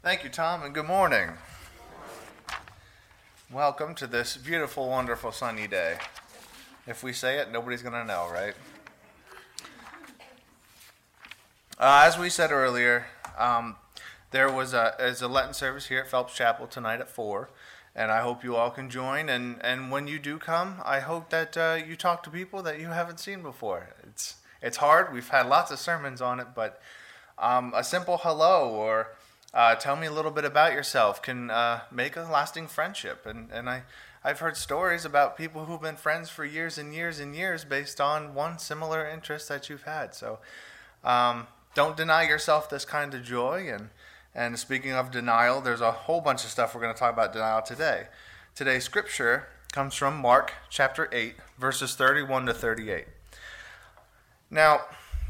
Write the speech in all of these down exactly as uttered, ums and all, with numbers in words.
Thank you, Tom, and good morning. Welcome to this beautiful, wonderful, sunny day. If we say it, nobody's going to know, right? Uh, as we said earlier, um, there was a, is a Lenten service here at Phelps Chapel tonight at four, and I hope you all can join. And, and when you do come, I hope that uh, you talk to people that you haven't seen before. It's it's hard. We've had lots of sermons on it, but um, a simple hello or uh, tell me a little bit about yourself can uh, make a lasting friendship. And and I I've heard stories about people who've been friends for years and years and years based on one similar interest that you've had. So. Um, Don't deny yourself this kind of joy. And, and speaking of denial, there's a whole bunch of stuff we're going to talk about denial today. Today's scripture comes from Mark chapter eight, verses thirty-one to thirty-eight. Now,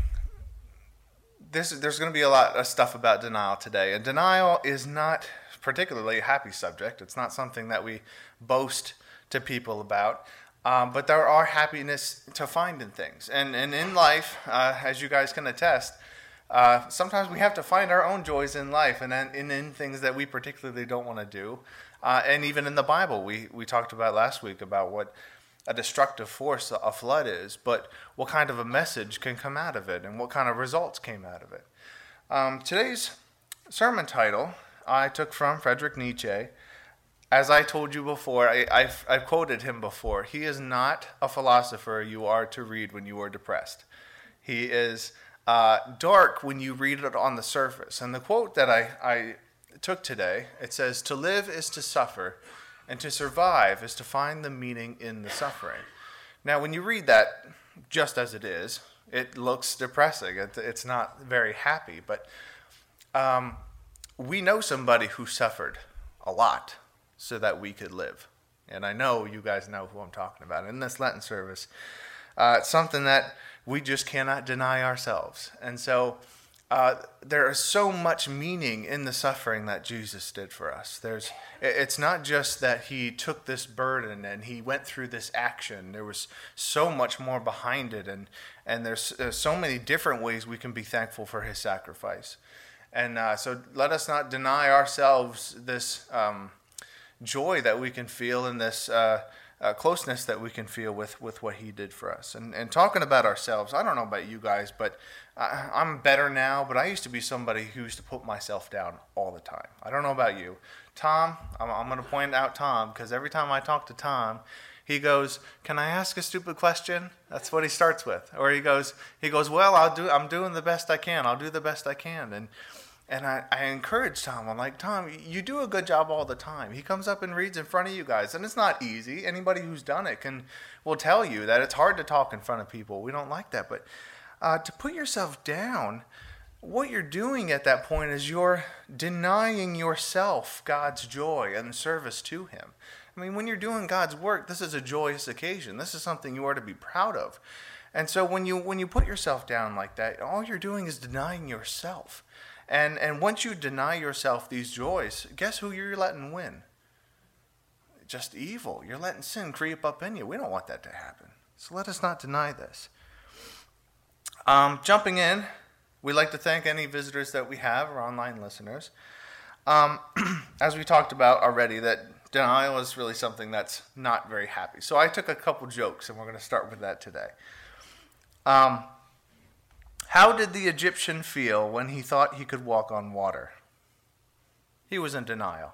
this, there's going to be a lot of stuff about denial today. And denial is not particularly a happy subject. It's not something that we boast to people about. Um, but there are happiness to find in things. And, and in life, uh, as you guys can attest, Uh, sometimes we have to find our own joys in life and in, in things that we particularly don't want to do. Uh, and even in the Bible, we, we talked about last week about what a destructive force a flood is, but what kind of a message can come out of it and what kind of results came out of it. Um, today's sermon title I took from Friedrich Nietzsche. As I told you before, I, I've, I've quoted him before. He is not a philosopher you are to read when you are depressed. He is Uh, dark when you read it on the surface. And the quote that I, I took today, it says, "To live is to suffer, and to survive is to find the meaning in the suffering." Now, when you read that just as it is, it looks depressing. It, it's not very happy. But um, we know somebody who suffered a lot so that we could live. And I know you guys know who I'm talking about. In this Lenten service, uh, it's something that we just cannot deny ourselves. And so uh, there is so much meaning in the suffering that Jesus did for us. There's, it's not just that he took this burden and he went through this action. There was so much more behind it. And, and there's, there's so many different ways we can be thankful for his sacrifice. And uh, so let us not deny ourselves this um, joy that we can feel in this uh Uh, closeness that we can feel with, with what he did for us. And and talking about ourselves, I don't know about you guys, but I, I'm better now, but I used to be somebody who used to put myself down all the time. I don't know about you. Tom, I'm, I'm going to point out Tom, because every time I talk to Tom, he goes, "Can I ask a stupid question?" That's what he starts with. Or he goes, he goes, "Well, I'll do, I'm doing the best I can. I'll do the best I can." And And I, I encourage Tom. I'm like, "Tom, you do a good job all the time." He comes up and reads in front of you guys. And it's not easy. Anybody who's done it can will tell you that it's hard to talk in front of people. We don't like that. But uh, to put yourself down, what you're doing at that point is you're denying yourself God's joy and service to him. I mean, when you're doing God's work, this is a joyous occasion. This is something you are to be proud of. And so when you when you put yourself down like that, all you're doing is denying yourself. And and once you deny yourself these joys, guess who you're letting win? Just evil. You're letting sin creep up in you. We don't want that to happen. So let us not deny this. Um, jumping in, we'd like to thank any visitors that we have or online listeners. Um, as we talked about already, that denial is really something that's not very happy. So I took a couple jokes, and we're going to start with that today. Um, How did the Egyptian feel when he thought he could walk on water? He was in denial.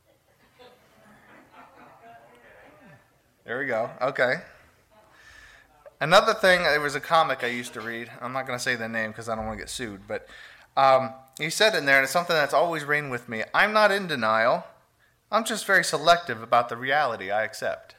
There we go. Okay. Another thing, there was a comic I used to read. I'm not going to say the name because I don't want to get sued. But um, he said in there, and it's something that's always reigned with me, "I'm not in denial. I'm just very selective about the reality I accept."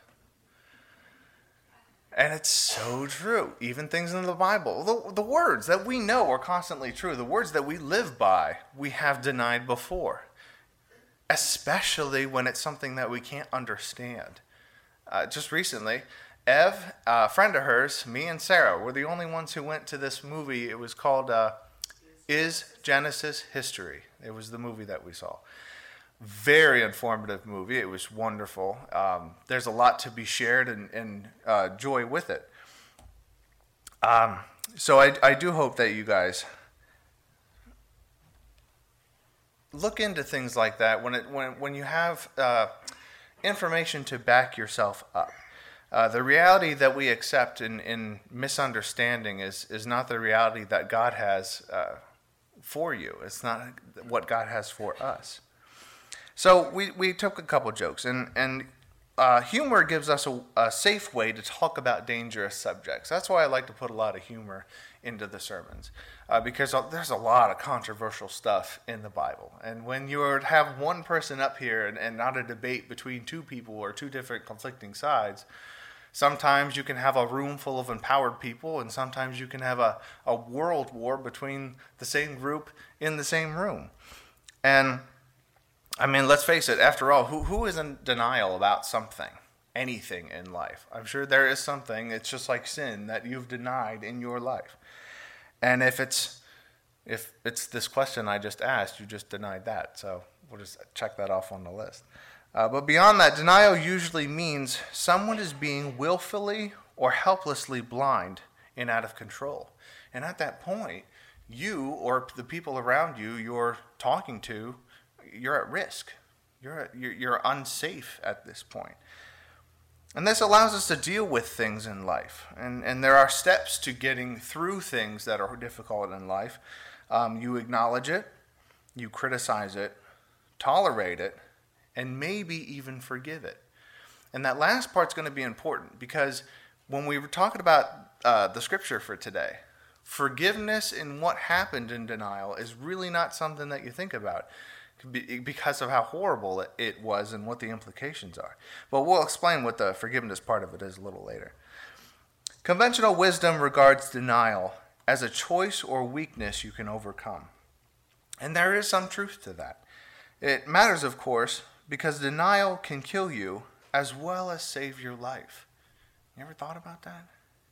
And it's so true. Even things in the Bible, the, the words that we know are constantly true, the words that we live by, we have denied before, especially when it's something that we can't understand. Uh, just recently, Ev, a friend of hers, me and Sarah, were the only ones who went to this movie. It was called uh, Is Genesis History? It was the movie that we saw. Very informative movie. It was wonderful. Um, there's a lot to be shared and, and uh, joy with it. Um, so I, I do hope that you guys look into things like that when it when when you have uh, information to back yourself up. Uh, the reality that we accept in, in misunderstanding is is not the reality that God has uh, for you. It's not what God has for us. So we, we took a couple jokes, and and uh, humor gives us a, a safe way to talk about dangerous subjects. That's why I like to put a lot of humor into the sermons, uh, because there's a lot of controversial stuff in the Bible. And when you have one person up here and, and not a debate between two people or two different conflicting sides, sometimes you can have a room full of empowered people, and sometimes you can have a, a world war between the same group in the same room. And I mean, let's face it, after all, who who is in denial about something, anything in life? I'm sure there is something, it's just like sin, that you've denied in your life. And if it's if it's this question I just asked, you just denied that. So we'll just check that off on the list. Uh, but beyond that, denial usually means someone is being willfully or helplessly blind and out of control. And at that point, you or the people around you you're talking to, you're at risk. You're, you're you're unsafe at this point. And this allows us to deal with things in life. And, and there are steps to getting through things that are difficult in life. Um, you acknowledge it, you criticize it, tolerate it, and maybe even forgive it. And that last part's going to be important, because when we were talking about uh, the scripture for today, forgiveness in what happened in denial is really not something that you think about, because of how horrible it was and what the implications are. But we'll explain what the forgiveness part of it is a little later. Conventional wisdom regards denial as a choice or weakness you can overcome. And there is some truth to that. It matters, of course, because denial can kill you as well as save your life. You ever thought about that?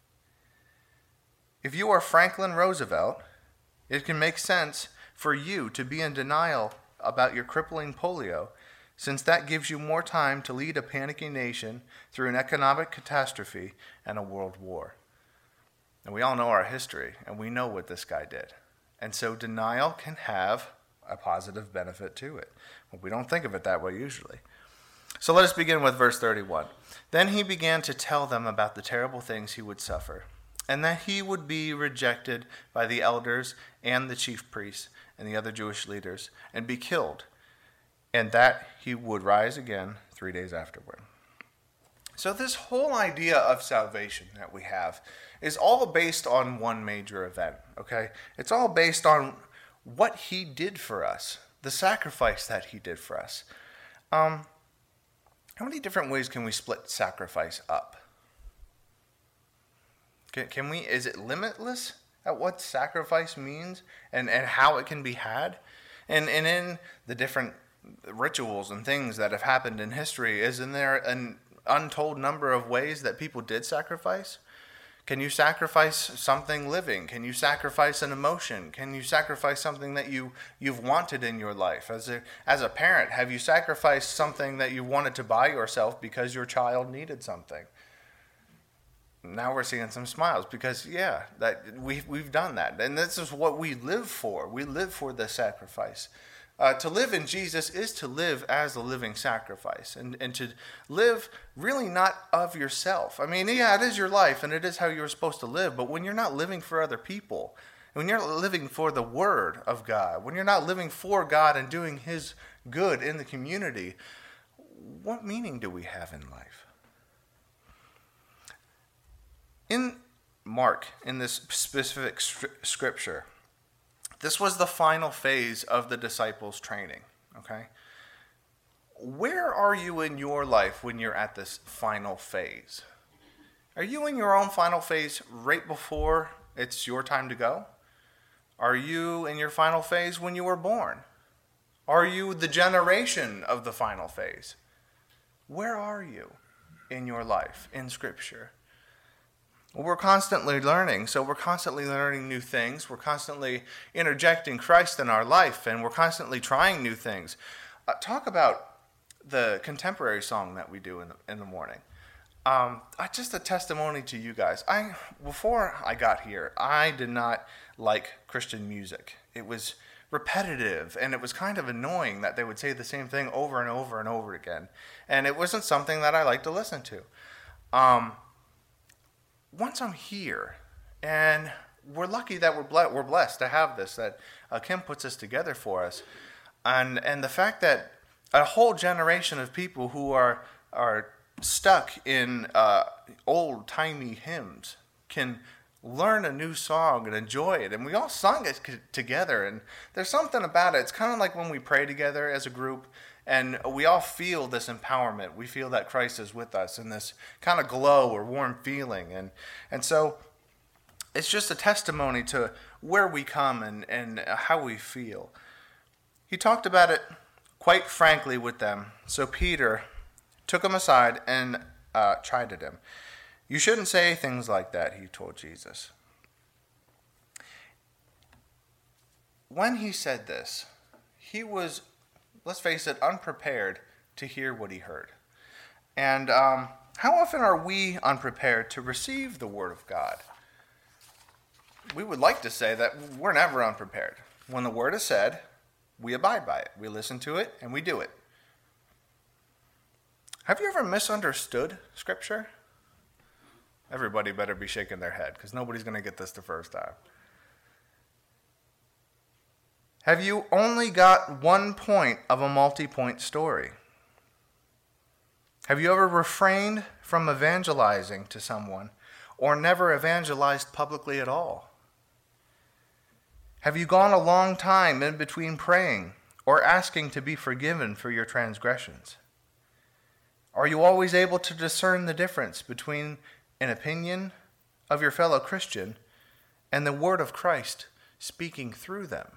If you are Franklin Roosevelt, it can make sense for you to be in denial about your crippling polio, since that gives you more time to lead a panicking nation through an economic catastrophe and a world war. And we all know our history, and we know what this guy did. And so denial can have a positive benefit to it. But we don't think of it that way usually. So let us begin with verse thirty-one. Then he began to tell them about the terrible things he would suffer, and that he would be rejected by the elders and the chief priests and the other Jewish leaders, and be killed, and that he would rise again three days afterward. So this whole idea of salvation that we have is all based on one major event, okay? It's all based on what he did for us, the sacrifice that he did for us. Um, how many different ways can we split sacrifice up? Can, can we, is it limitless at what sacrifice means and, and how it can be had? And and in the different rituals and things that have happened in history, isn't there an untold number of ways that people did sacrifice? Can you sacrifice something living? Can you sacrifice an emotion? Can you sacrifice something that you, you've wanted in your life? As a, as a parent, have you sacrificed something that you wanted to buy yourself because your child needed something? Now we're seeing some smiles because, yeah, that we've, we've done that. And this is what we live for. We live for the sacrifice. Uh, to live in Jesus is to live as a living sacrifice, and, and to live really not of yourself. I mean, yeah, it is your life and it is how you're supposed to live, but when you're not living for other people, when you're living for the Word of God, when you're not living for God and doing His good in the community, what meaning do we have in life? In Mark, in this specific scripture, this was the final phase of the disciples' training, okay? Where are you in your life when you're at this final phase? Are you in your own final phase right before it's your time to go? Are you in your final phase when you were born? Are you the generation of the final phase? Where are you in your life, in Scripture? Well, we're constantly learning, so we're constantly learning new things. We're constantly interjecting Christ in our life, and we're constantly trying new things. Uh, talk about the contemporary song that we do in the, in the morning. Um, I, just a testimony to you guys. I before I got here, I did not like Christian music. It was repetitive, and it was kind of annoying that they would say the same thing over and over and over again. And it wasn't something that I liked to listen to. Um, once I'm here, and we're lucky that we're, ble- we're blessed to have this, that uh, Kim puts this together for us. And and the fact that a whole generation of people who are are stuck in uh, old-timey hymns can learn a new song and enjoy it. And we all sung it c- together. And there's something about it. It's kind of like when we pray together as a group, and we all feel this empowerment. We feel that Christ is with us and this kind of glow or warm feeling. And and so it's just a testimony to where we come and, and how we feel. He talked about it quite frankly with them. So Peter took him aside and uh, chided him. You shouldn't say things like that, he told Jesus. When he said this, he was, let's face it, unprepared to hear what he heard. And um, how often are we unprepared to receive the word of God? We would like to say that we're never unprepared. When the word is said, we abide by it. We listen to it, and we do it. Have you ever misunderstood Scripture? Everybody better be shaking their head, because nobody's going to get this the first time. Have you only got one point of a multi-point story? Have you ever refrained from evangelizing to someone, or never evangelized publicly at all? Have you gone a long time in between praying or asking to be forgiven for your transgressions? Are you always able to discern the difference between an opinion of your fellow Christian and the word of Christ speaking through them?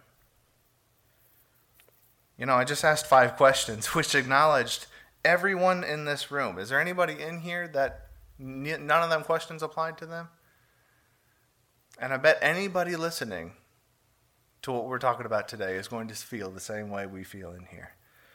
You know, I just asked five questions which acknowledged everyone in this room. Is there anybody in here that none of them questions applied to them? And I bet anybody listening to what we're talking about today is going to feel the same way we feel in here.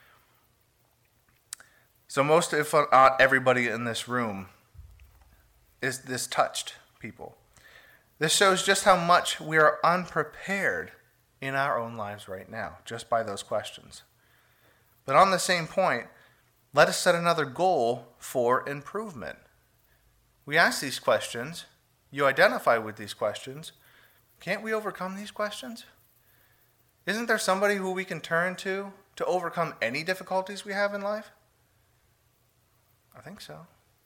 So most, if not everybody in this room, is this touched people. This shows just how much we are unprepared in our own lives right now, just by those questions. But on the same point, let us set another goal for improvement. We ask these questions, you identify with these questions. Can't we overcome these questions? Isn't there somebody who we can turn to to overcome any difficulties we have in life? I think so.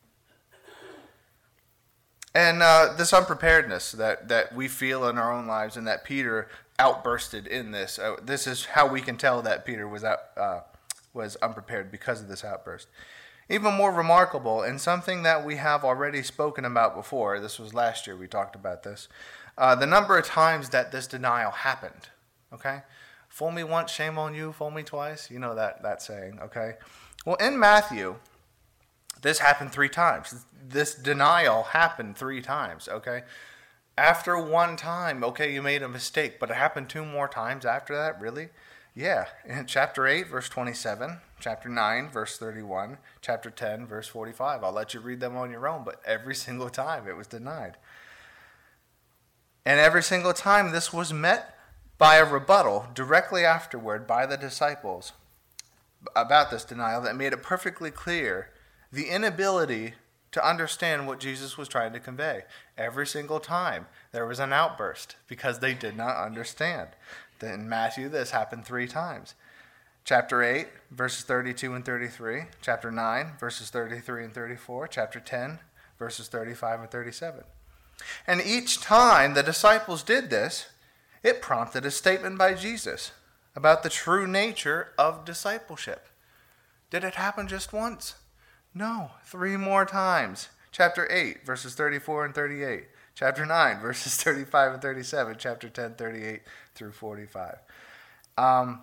And uh, this unpreparedness that, that we feel in our own lives and that Peter outbursted in this, uh, this is how we can tell that Peter was out, uh, was unprepared because of this outburst. Even more remarkable, and something that we have already spoken about before, this was last year we talked about this, uh, the number of times that this denial happened. Okay? Fool me once, shame on you. Fool me twice. You know that, that saying, okay? Well, in Matthew, this happened three times. This denial happened three times, okay? After one time, okay, you made a mistake, but it happened two more times after that, really? Yeah. In chapter eight, verse twenty-seven, chapter nine, verse thirty-one, chapter ten, verse forty-five. I'll let you read them on your own, but every single time it was denied. And every single time this was met by a rebuttal directly afterward by the disciples about this denial that made it perfectly clear the inability to understand what Jesus was trying to convey. Every single time there was an outburst because they did not understand. In Matthew, this happened three times. Chapter eight, verses thirty-two and thirty-three. Chapter nine, verses thirty-three and thirty-four. Chapter ten, verses thirty-five and thirty-seven. And each time the disciples did this, it prompted a statement by Jesus about the true nature of discipleship. Did it happen just once? No, three more times. Chapter eight, verses thirty-four and thirty-eight. Chapter nine, verses thirty-five and thirty-seven. Chapter ten, thirty-eight through forty-five. Um,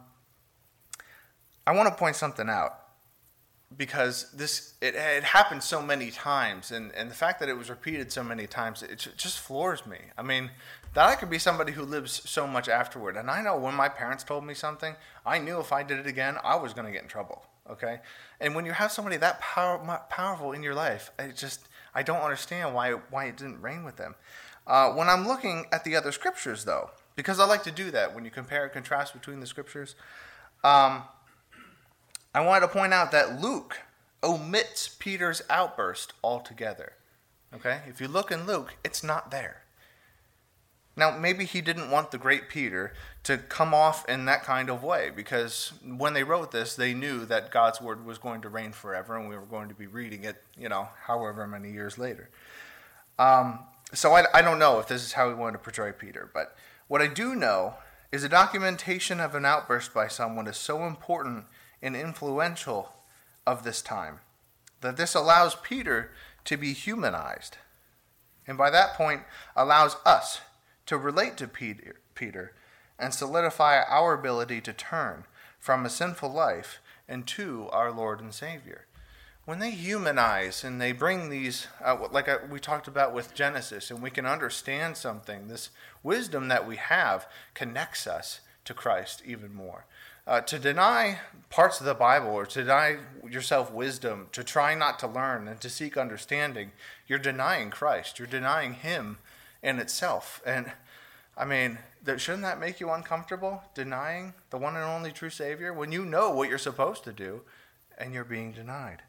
I want to point something out because this it, it happened so many times, and, and the fact that it was repeated so many times, it just floors me. I mean, that I could be somebody who lives so much afterward. And I know when my parents told me something, I knew if I did it again, I was going to get in trouble. Okay? And when you have somebody that power, powerful in your life, I just, I don't understand why, why it didn't reign with them. Uh, when I'm looking at the other scriptures, though, because I like to do that when you compare and contrast between the scriptures. Um, I wanted to point out that Luke omits Peter's outburst altogether. Okay? If you look in Luke, it's not there. Now, maybe he didn't want the great Peter to come off in that kind of way, because when they wrote this, they knew that God's word was going to reign forever, and we were going to be reading it, you know, however many years later. Um, so I, I don't know if this is how he wanted to portray Peter, but what I do know is the documentation of an outburst by someone is so important and influential of this time that this allows Peter to be humanized, and by that point allows us to relate to Peter, Peter and solidify our ability to turn from a sinful life and to our Lord and Savior. When they humanize and they bring these, uh, like I, we talked about with Genesis, and we can understand something, this wisdom that we have connects us to Christ even more. Uh, to deny parts of the Bible or to deny yourself wisdom, to try not to learn and to seek understanding, you're denying Christ. You're denying Him in itself. And I mean, that, shouldn't that make you uncomfortable, denying the one and only true Savior, when you know what you're supposed to do and you're being denied?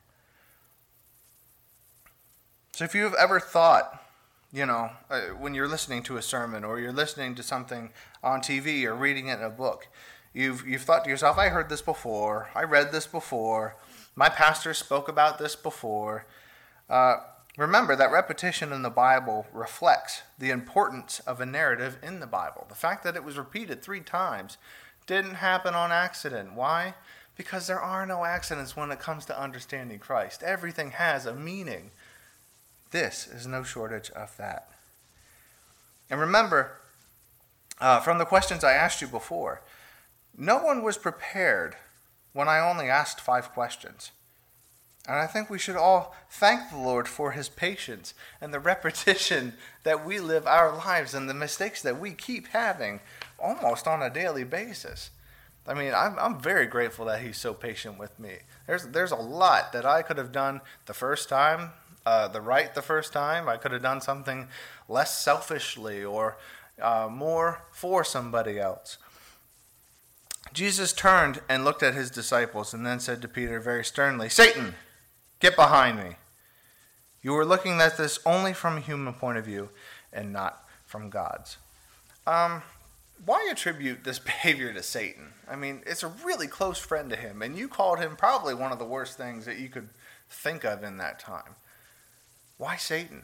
So if you've ever thought, you know, uh, when you're listening to a sermon or you're listening to something on T V or reading it in a book, you've you've thought to yourself, I heard this before, I read this before, my pastor spoke about this before. Uh, remember that repetition in the Bible reflects the importance of a narrative in the Bible. The fact that it was repeated three times didn't happen on accident. Why? Because there are no accidents when it comes to understanding Christ. Everything has a meaning. This is no shortage of that. And remember, uh, from the questions I asked you before, no one was prepared when I only asked five questions. And I think we should all thank the Lord for His patience and the repetition that we live our lives and the mistakes that we keep having almost on a daily basis. I mean, I'm, I'm very grateful that He's so patient with me. There's, there's a lot that I could have done the first time, Uh, the right the first time. I could have done something less selfishly or uh, more for somebody else. Jesus turned and looked at His disciples and then said to Peter very sternly, Satan, get behind me. You are looking at this only from a human point of view and not from God's. Um, why attribute this behavior to Satan? I mean, it's a really close friend to Him, and you called him probably one of the worst things that you could think of in that time. Why Satan?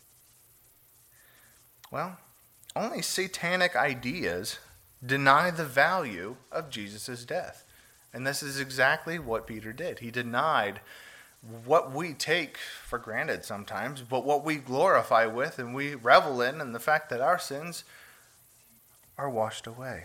Well, only satanic ideas deny the value of Jesus' death. And this is exactly what Peter did. He denied what we take for granted sometimes, but what we glorify with and we revel in, and the fact that our sins are washed away.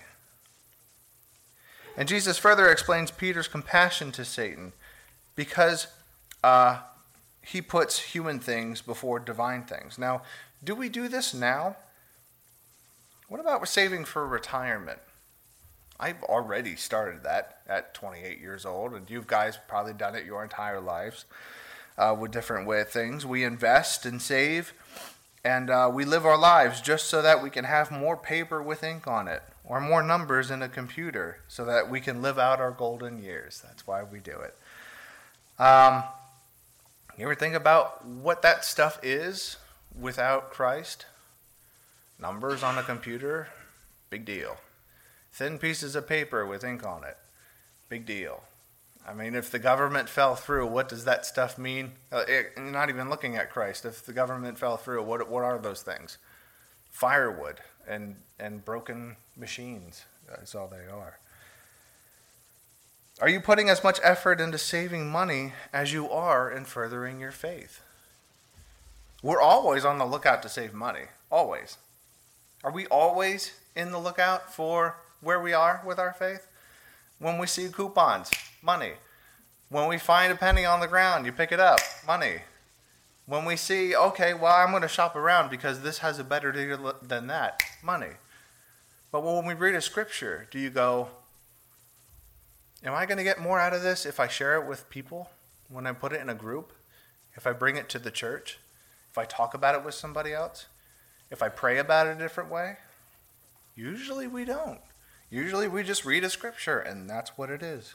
And Jesus further explains Peter's compassion to Satan because uh, he puts human things before divine things. Now, do we do this now? What about saving for retirement? I've already started that at twenty-eight years old, and you guys probably done it your entire lives uh, with different way of things. We invest and save, and uh, we live our lives just so that we can have more paper with ink on it, or more numbers in a computer, so that we can live out our golden years. That's why we do it. Um... You ever think about what that stuff is without Christ? Numbers on a computer? Big deal. Thin pieces of paper with ink on it? Big deal. I mean, if the government fell through, what does that stuff mean? Uh, it, not even looking at Christ. If the government fell through, what what are those things? Firewood and, and broken machines. That's all they are. Are you putting as much effort into saving money as you are in furthering your faith? We're always on the lookout to save money. Always. Are we always in the lookout for where we are with our faith? When we see coupons, money. When we find a penny on the ground, you pick it up, money. When we see, okay, well, I'm going to shop around because this has a better deal than that, money. But when we read a scripture, do you go, am I going to get more out of this if I share it with people, when I put it in a group, if I bring it to the church, if I talk about it with somebody else, if I pray about it a different way? Usually we don't. Usually we just read a scripture and that's what it is.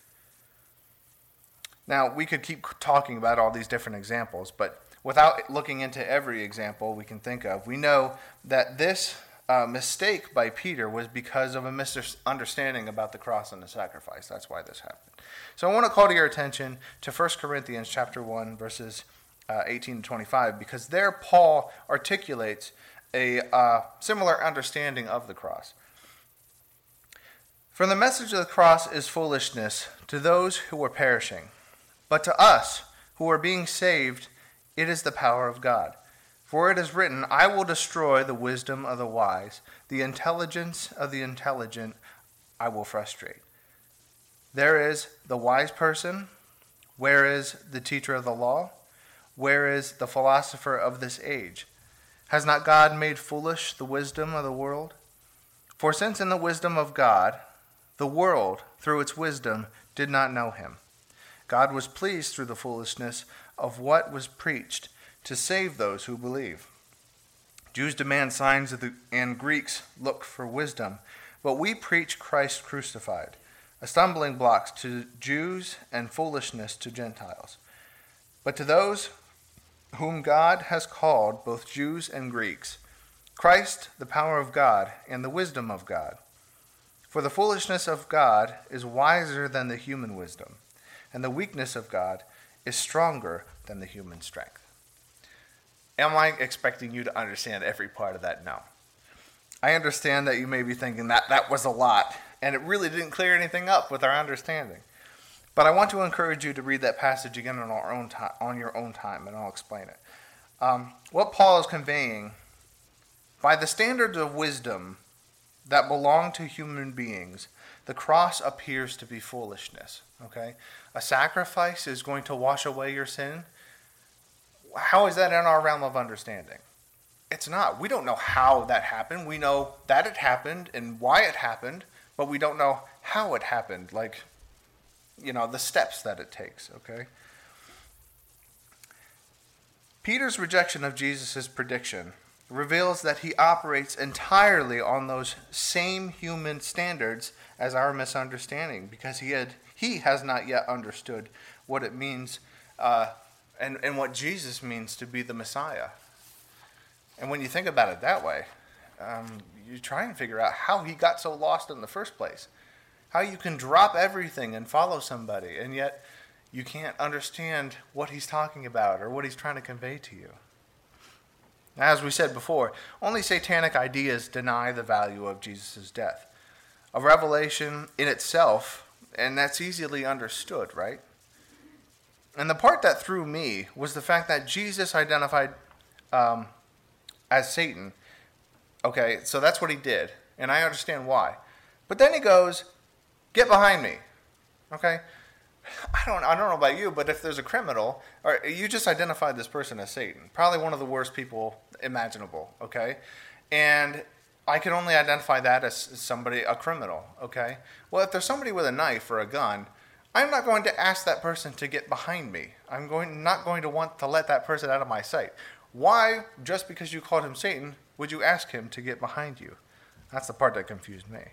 Now, we could keep talking about all these different examples, but without looking into every example we can think of, we know that this uh, mistake by Peter was because of a misunderstanding about the cross and the sacrifice. That's why this happened. So I want to call to your attention to First Corinthians chapter one, verses uh, eighteen to twenty-five, because there Paul articulates a uh, similar understanding of the cross. For the message of the cross is foolishness to those who are perishing, but to us who are being saved, it is the power of God. For it is written, I will destroy the wisdom of the wise, the intelligence of the intelligent I will frustrate. There is the wise person, where is the teacher of the law? Where is the philosopher of this age? Has not God made foolish the wisdom of the world? For since in the wisdom of God, the world, through its wisdom, did not know him, God was pleased through the foolishness of what was preached to save those who believe. Jews demand signs of the, and Greeks look for wisdom, but we preach Christ crucified, a stumbling block to Jews and foolishness to Gentiles. But to those whom God has called, both Jews and Greeks, Christ, the power of God and the wisdom of God. For the foolishness of God is wiser than the human wisdom, and the weakness of God is stronger than the human strength. Am I expecting you to understand every part of that? No. I understand that you may be thinking that that was a lot, and it really didn't clear anything up with our understanding. But I want to encourage you to read that passage again on our own time, on your own time, and I'll explain it. Um, what Paul is conveying, by the standards of wisdom that belong to human beings, the cross appears to be foolishness. Okay, a sacrifice is going to wash away your sin. How is that in our realm of understanding? It's not. We don't know how that happened. We know that it happened and why it happened, but we don't know how it happened, like, you know, the steps that it takes, okay? Peter's rejection of Jesus' prediction reveals that he operates entirely on those same human standards as our misunderstanding, because he had he has not yet understood what it means uh, and, and what Jesus means to be the Messiah. And when you think about it that way, um, you try and figure out how he got so lost in the first place. How you can drop everything and follow somebody, and yet you can't understand what he's talking about or what he's trying to convey to you. As we said before, only satanic ideas deny the value of Jesus' death. A revelation in itself, and that's easily understood, right? And the part that threw me was the fact that Jesus identified um, as Satan. Okay, so that's what he did, and I understand why. But then he goes, get behind me. Okay? I don't I don't know about you, but if there's a criminal, or you just identified this person as Satan, probably one of the worst people imaginable, okay? And I can only identify that as somebody, a criminal, okay? Well, if there's somebody with a knife or a gun, I'm not going to ask that person to get behind me. I'm going not going to want to let that person out of my sight. Why, just because you called him Satan, would you ask him to get behind you? That's the part that confused me.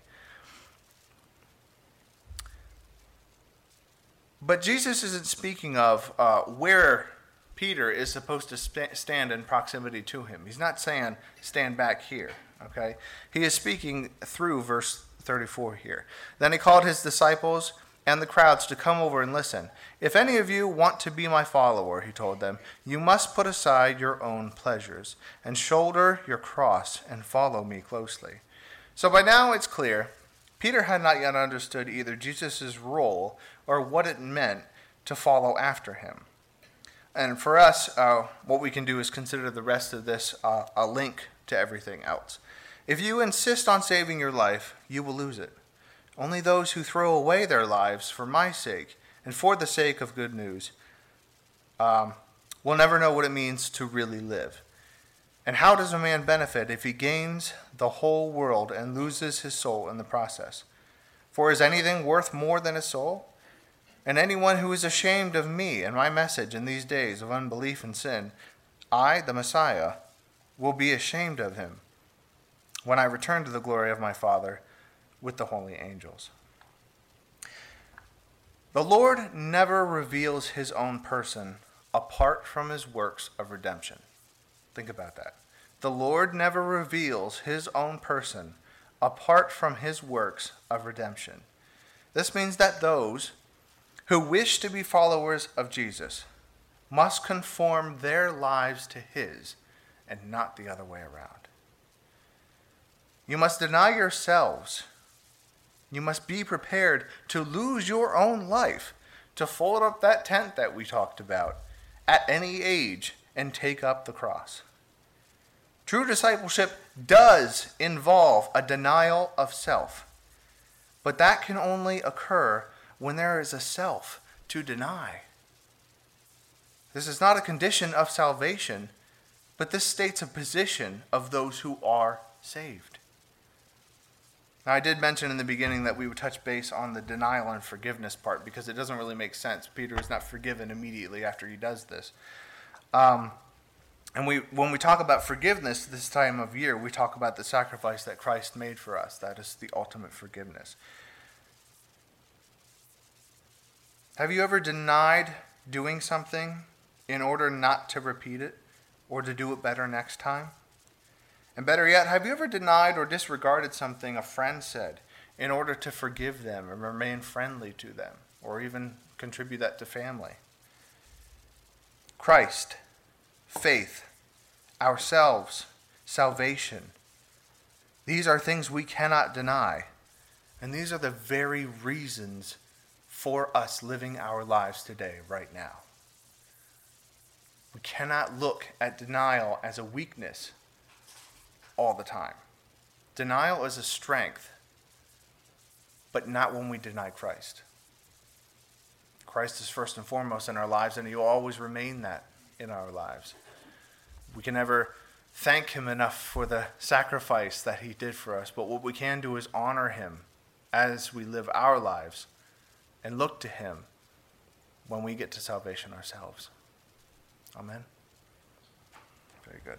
But Jesus isn't speaking of uh, where Peter is supposed to sp- stand in proximity to him. He's not saying, stand back here, okay? He is speaking through verse thirty-four here. Then he called his disciples and the crowds to come over and listen. If any of you want to be my follower, he told them, you must put aside your own pleasures and shoulder your cross and follow me closely. So by now it's clear, Peter had not yet understood either Jesus' role or what it meant to follow after him. And for us, uh, what we can do is consider the rest of this uh, a link to everything else. If you insist on saving your life, you will lose it. Only those who throw away their lives for my sake and for the sake of good news um, will never know what it means to really live. And how does a man benefit if he gains the whole world and loses his soul in the process? For is anything worth more than his soul? And anyone who is ashamed of me and my message in these days of unbelief and sin, I, the Messiah, will be ashamed of him when I return to the glory of my Father with the holy angels. The Lord never reveals his own person apart from his works of redemption. Think about that. The Lord never reveals his own person apart from his works of redemption. This means that those who wish to be followers of Jesus must conform their lives to his and not the other way around. You must deny yourselves. You must be prepared to lose your own life, to fold up that tent that we talked about at any age and take up the cross. True discipleship does involve a denial of self, but that can only occur when there is a self to deny. This is not a condition of salvation, but this states a position of those who are saved. Now, I did mention in the beginning that we would touch base on the denial and forgiveness part because it doesn't really make sense. Peter is not forgiven immediately after he does this. Um, and we, when we talk about forgiveness this time of year, we talk about the sacrifice that Christ made for us. That is the ultimate forgiveness. Have you ever denied doing something in order not to repeat it or to do it better next time? And better yet, have you ever denied or disregarded something a friend said in order to forgive them and remain friendly to them, or even contribute that to family? Christ, faith, ourselves, salvation. These are things we cannot deny. And these are the very reasons for us living our lives today, right now. We cannot look at denial as a weakness all the time. Denial is a strength, but not when we deny Christ. Christ is first and foremost in our lives, and he will always remain that in our lives. We can never thank him enough for the sacrifice that he did for us, but what we can do is honor him as we live our lives and look to him when we get to salvation ourselves. Amen. Very good.